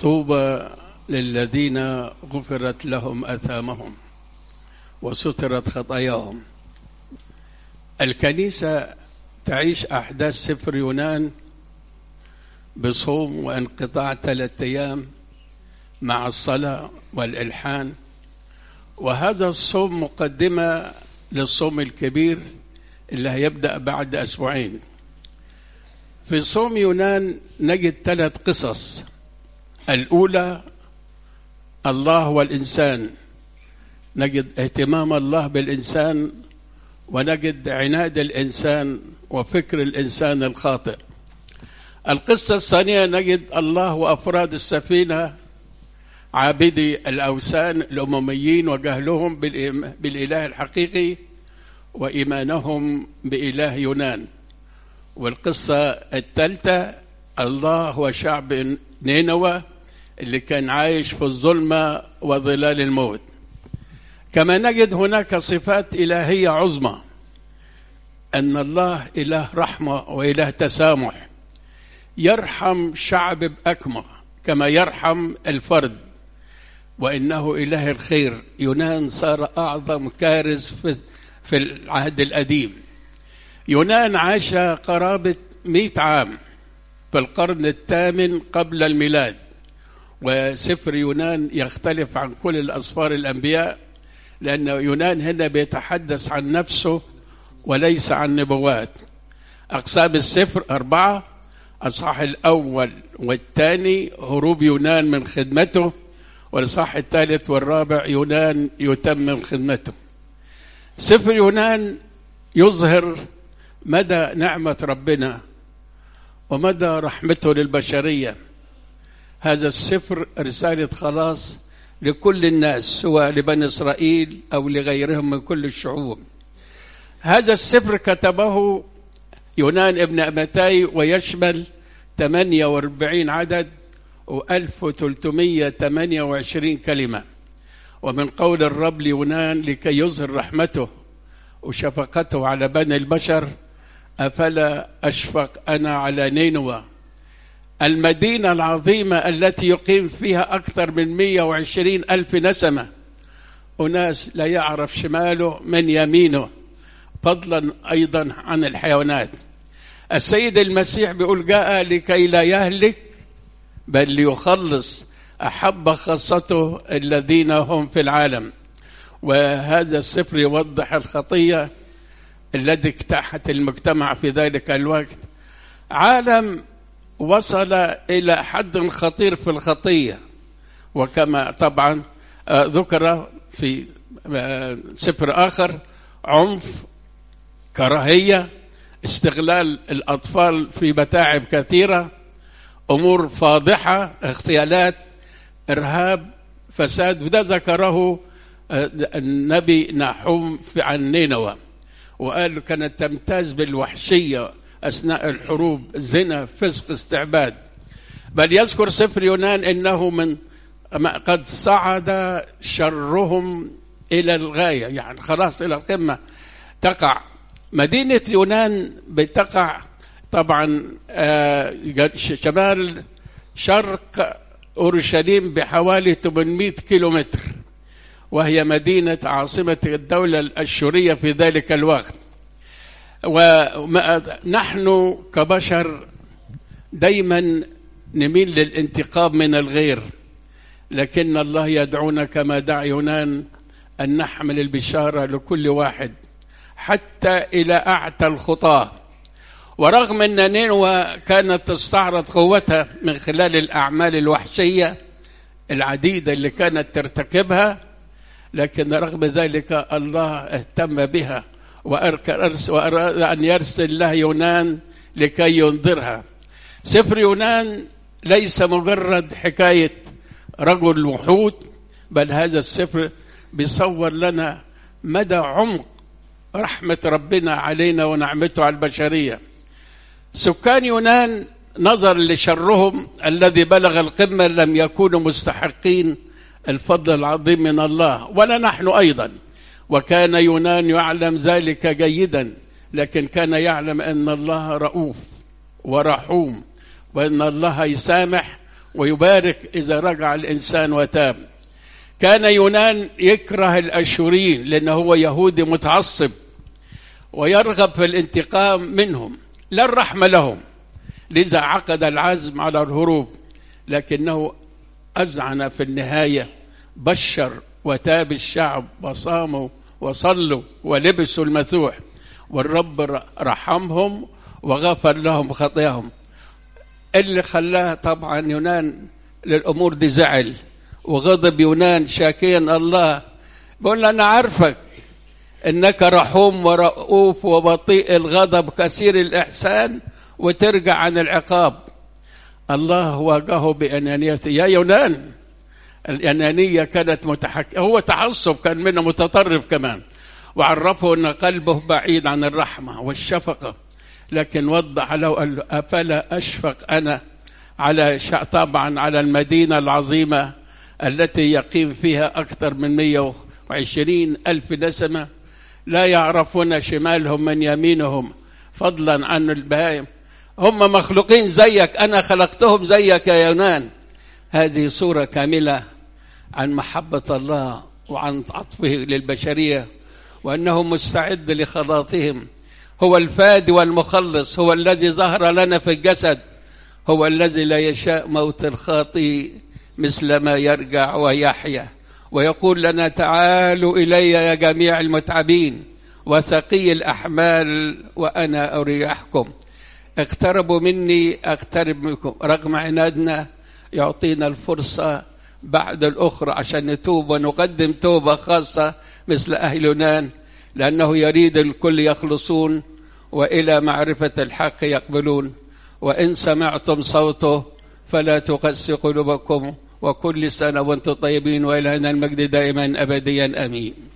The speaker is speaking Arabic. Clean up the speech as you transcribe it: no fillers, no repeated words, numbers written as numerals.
طوبى للذين غفرت لهم آثامهم وسترت خطاياهم. الكنيسة تعيش أحداث سفر يونان بصوم وانقطاع 3 أيام مع الصلاة والإلحان، وهذا الصوم مقدمة للصوم الكبير اللي هيبدأ بعد 2 أسبوع. في صوم يونان نجد 3 قصص. الأولى الله والإنسان، نجد اهتمام الله بالإنسان، ونجد عناد الإنسان وفكر الإنسان الخاطئ. القصة الثانية نجد الله وأفراد السفينة عابدي الأوثان الأمميين وجهلهم بالإله الحقيقي وإيمانهم بإله يونان. والقصة الثالثة الله وشعب نينوى اللي كان عايش في الظلمة وظلال الموت. كما نجد هناك صفات إلهية عظمى، أن الله إله رحمة وإله تسامح، يرحم شعب بأكمه كما يرحم الفرد، وإنه إله الخير. يونان صار أعظم كارث في العهد القديم. يونان عاش قرابة 100 عام في القرن الثامن قبل الميلاد، وسفر يونان يختلف عن كل الأسفار الأنبياء، لأن يونان هنا بيتحدث عن نفسه وليس عن نبوات. أقسام السفر 4: الإصحاح الأول والثاني هروب يونان من خدمته، والإصحاح الثالث والرابع يونان يتمم خدمته. سفر يونان يظهر مدى نعمة ربنا ومدى رحمته للبشرية. هذا السفر رسالة خلاص لكل الناس، سواء لبني إسرائيل أو لغيرهم من كل الشعوب. هذا السفر كتبه يونان ابن أمتاي، ويشمل 48 عدد و1328 كلمة. ومن قول الرب ليونان لكي يظهر رحمته وشفقته على بني البشر: أفلا أشفق أنا على نينوى، المدينة العظيمة التي يقيم فيها أكثر من 120 ألف نسمة، أناس لا يعرف شماله من يمينه، فضلا أيضا عن الحيوانات. السيد المسيح بيقول: جاء لكي لا يهلك بل ليخلص، أحب خاصته الذين هم في العالم. وهذا السفر يوضح الخطية التي اجتاحت المجتمع في ذلك الوقت. عالم وصل إلى حد خطير في الخطية، وكما طبعا ذكر في سفر آخر: عنف، كراهية، استغلال الأطفال في متاعب كثيرة، أمور فاضحة، اغتيالات، إرهاب، فساد. وده ذكره النبي نحوم عن نينوى، وقال كانت تمتاز بالوحشية أثناء الحروب، زنا، فسق، استعباد. بل يذكر سفر يونان إنه من قد صعد شرهم إلى الغاية، يعني خلاص إلى القمة. تقع مدينة يونان، بتقع طبعا شمال شرق أورشليم بحوالي 800 كيلومتر، وهي مدينة عاصمة الدولة الأشورية في ذلك الوقت. ونحن كبشر دايما نميل للانتقام من الغير، لكن الله يدعونا كما دعا يونان أن نحمل البشارة لكل واحد حتى إلى أعتى الخطاة. ورغم أن نينوى كانت تستعرض قوتها من خلال الأعمال الوحشية العديدة اللي كانت ترتكبها، لكن رغم ذلك الله اهتم بها وأراد أن يرسل له يونان لكي ينذرها. سفر يونان ليس مجرد حكاية رجل وحوت، بل هذا السفر بيصور لنا مدى عمق رحمة ربنا علينا ونعمته على البشرية. سكان يونان نظر لشرهم الذي بلغ القمة لم يكونوا مستحقين الفضل العظيم من الله، ولا نحن أيضا. وكان يونان يعلم ذلك جيدا، لكن كان يعلم أن الله رؤوف ورحوم، وأن الله يسامح ويبارك إذا رجع الإنسان وتاب. كان يونان يكره الأشوريين لأنه هو يهودي متعصب ويرغب في الانتقام منهم، لا الرحمة لهم، لذا عقد العزم على الهروب، لكنه أذعن في النهاية، بشر وتاب الشعب وصاموا وصلوا ولبسوا المسوح، والرب رحمهم وغفر لهم خطاياهم. اللي خلاه طبعا يونان للأمور دي زعل وغضب يونان شاكيا الله، بقول له أنا عارفك إنك رحوم ورؤوف وبطيء الغضب كثير الإحسان وترجع عن العقاب. الله واجهه بأنانيته. يا يونان، الأنانية كانت هو تعصب كان منه متطرف كمان، وعرفه أن قلبه بعيد عن الرحمة والشفقة، لكن وضح له قال له أفلا أشفق أنا على طبعا على المدينة العظيمة التي يقيم فيها أكثر من 120,000 نسمة لا يعرفون شمالهم من يمينهم، فضلا عن البهائم. هم مخلوقين زيك، أنا خلقتهم زيك يا يونان. هذه صورة كاملة عن محبة الله وعن عطفه للبشرية، وأنه مستعد لخلاصهم. هو الفادي والمخلص، هو الذي ظهر لنا في الجسد، هو الذي لا يشاء موت الخاطئ مثل ما يرجع ويحيا، ويقول لنا تعالوا إلي يا جميع المتعبين وثقي الأحمال وأنا أريحكم. اقتربوا مني أقترب منكم. رغم عنادنا يعطينا الفرصة بعد الأخرى عشان نتوب ونقدم توبة خاصة مثل أهل يونان، لأنه يريد الكل يخلصون وإلى معرفة الحق يقبلون. وإن سمعتم صوته فلا تقسوا قلوبكم، وكل سنة وانتم طيبين، وإلى المجد دائما أبديا آمين.